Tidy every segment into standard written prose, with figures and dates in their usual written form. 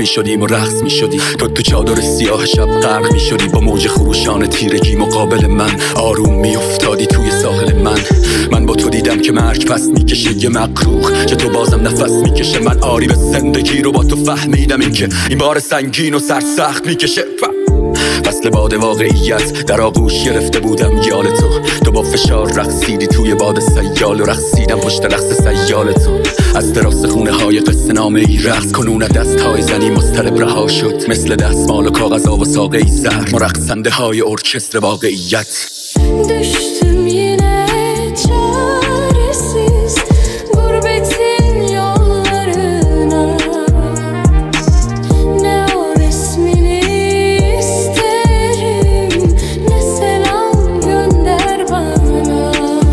میشدیم و رقص میشدی. تو چادر سیاه شب غرق میشدی، با موج خروشان تیرگی مقابل من آروم میافتادی توی ساحل من با تو دیدم که مرگ پس میکشه، یه مقروخ که تو بازم نفس میکشه. من آری به زندگی رو با تو فهمیدم، این که این بار سنگین و سرسخت میکشه. فصل باد واقعیت در آغوش گرفته بودم یال تو با فشار رقصیدی توی باد سیال و رقصیدم پشت رقص سیال تو. از دراز خونه های قصه نامه ای رقص کنون دست های زنی مضطرب رها شد، مثل دستمال و کاغذ و ساقه ای زهر ما رقصنده های ارکستر واقعیت. Düştüm yine çaresiz gurbetin yollarına, ne o resmini isterim ne selam gönder bana.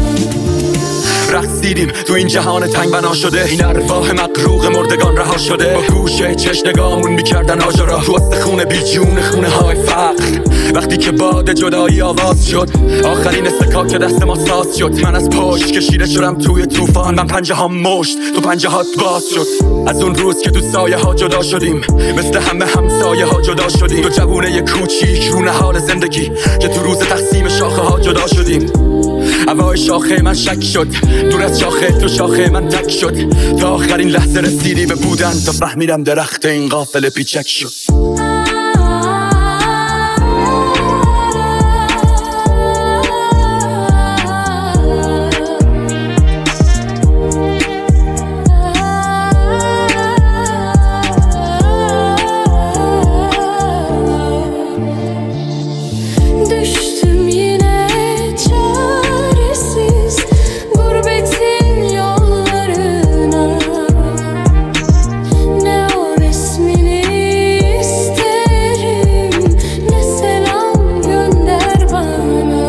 رقصیدیم تو این جهان تنگ بنا شده، این ارواح مقروق مردگان رها شده. با گوشه چش نگامون میکردن آجرا تو استخونه بی جون خونه های فقر. وقتی که باد جدایی آواز شد، آخرین استکاک دست ما ساز شد. من از پشت کشیده شدم توی طوفان، من پنجه ها مشت تو پنجه هات باز شد. از اون روز که تو سایه ها جدا شدیم، مثل همه همسایه ها جدا شدیم. تو جوونه کوچیک رونه حال زندگی که تو روز تقسیم شاخه ها جدا شدیم. هوای شاخه من شک شد، دور از شاخه تو شاخه من تک شد. تا آخرین لحظه رسیدی به بودن، تا فهمیدم درخت این قافله پیچک شد. Düştüm yine çaresiz gurbetin yollarına, ne o resmini isterim ne selam gönder bana.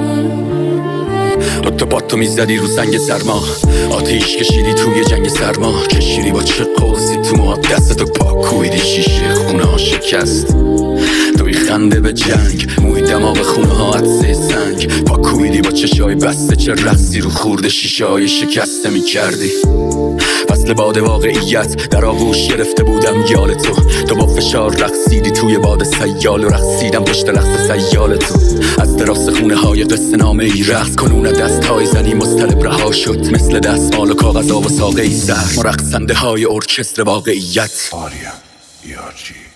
تو میزدی رو سنگ سرما، آتیش کشیدی توی جنگ سرما. کشیدی با چه قوسی تو موها، دستتو پاک کویدی شیشه خونه ها شکست. توی خنده به جنگ، موی دماغ خونه ها عطسه سنگ. پاک کویدی با چشای بسته، چه رقصی رو خورده شیشه های شکسته میکردی. فصل باد واقعیت در آغوش گرفته بودم یال تو با فشار رقصیدی توی باد سیال و رقصیدم پشت رقص سیال تو. از دراز خونه های قصه نامه ای رقص کنون دست های زنی مضطرب رها شد، مثل دستمال و کاغذ و ساقه ای زهر ما رقصنده های ارکستر واقعیت. آریا یارچی